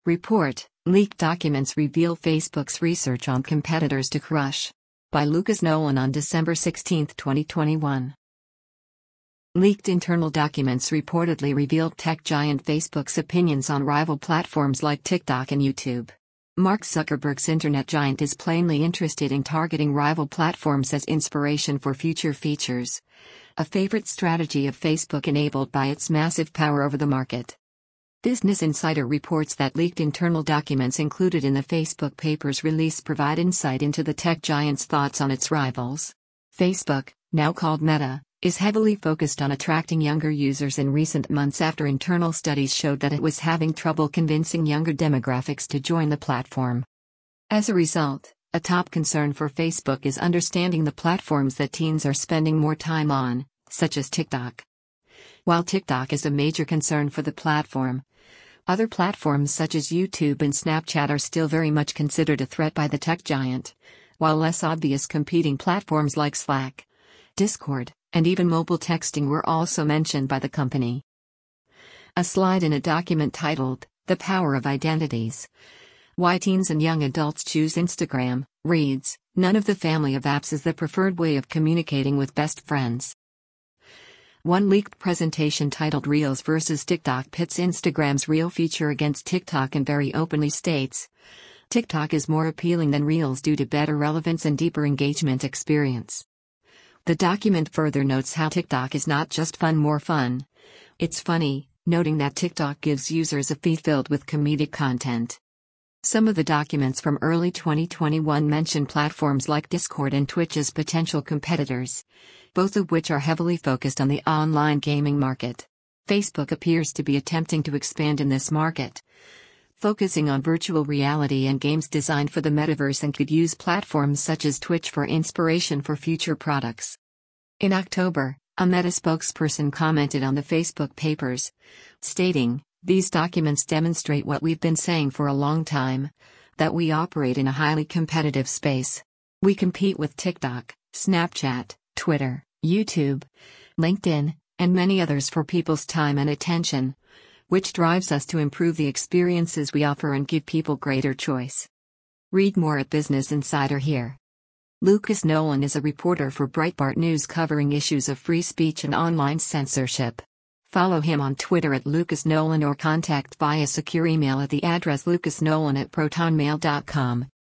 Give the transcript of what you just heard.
Report: Leaked documents reveal Facebook's research on competitors to crush. By Lucas Nolan on December 16, 2021. Leaked internal documents reportedly revealed tech giant Facebook's opinions on rival platforms like TikTok and YouTube. Mark Zuckerberg's internet giant is plainly interested in targeting rival platforms as inspiration for future features, a favorite strategy of Facebook enabled by its massive power over the market. Business Insider reports that leaked internal documents included in the Facebook Papers release provide insight into the tech giant's thoughts on its rivals. Facebook, now called Meta, is heavily focused on attracting younger users in recent months after internal studies showed that it was having trouble convincing younger demographics to join the platform. As a result, a top concern for Facebook is understanding the platforms that teens are spending more time on, such as TikTok. While TikTok is a major concern for the platform, other platforms such as YouTube and Snapchat are still very much considered a threat by the tech giant, while less obvious competing platforms like Slack, Discord, and even mobile texting were also mentioned by the company. A slide in a document titled, "The Power of Identities. Why Teens and Young Adults Choose Instagram," reads, "None of the family of apps is the preferred way of communicating with best friends." One leaked presentation titled Reels versus TikTok pits Instagram's Reel feature against TikTok and very openly states, TikTok is more appealing than Reels due to better relevance and deeper engagement experience. The document further notes how TikTok is not just more fun. It's funny, noting that TikTok gives users a feed filled with comedic content. Some of the documents from early 2021 mention platforms like Discord and Twitch as potential competitors, both of which are heavily focused on the online gaming market. Facebook appears to be attempting to expand in this market, focusing on virtual reality and games designed for the metaverse, and could use platforms such as Twitch for inspiration for future products. In October, a Meta spokesperson commented on the Facebook Papers, stating, "These documents demonstrate what we've been saying for a long time, that we operate in a highly competitive space. We compete with TikTok, Snapchat, Twitter, YouTube, LinkedIn, and many others for people's time and attention, which drives us to improve the experiences we offer and give people greater choice." Read more at Business Insider here. Lucas Nolan is a reporter for Breitbart News covering issues of free speech and online censorship. Follow him on Twitter at Lucas Nolan or contact via secure email at the address lucasnolan@protonmail.com.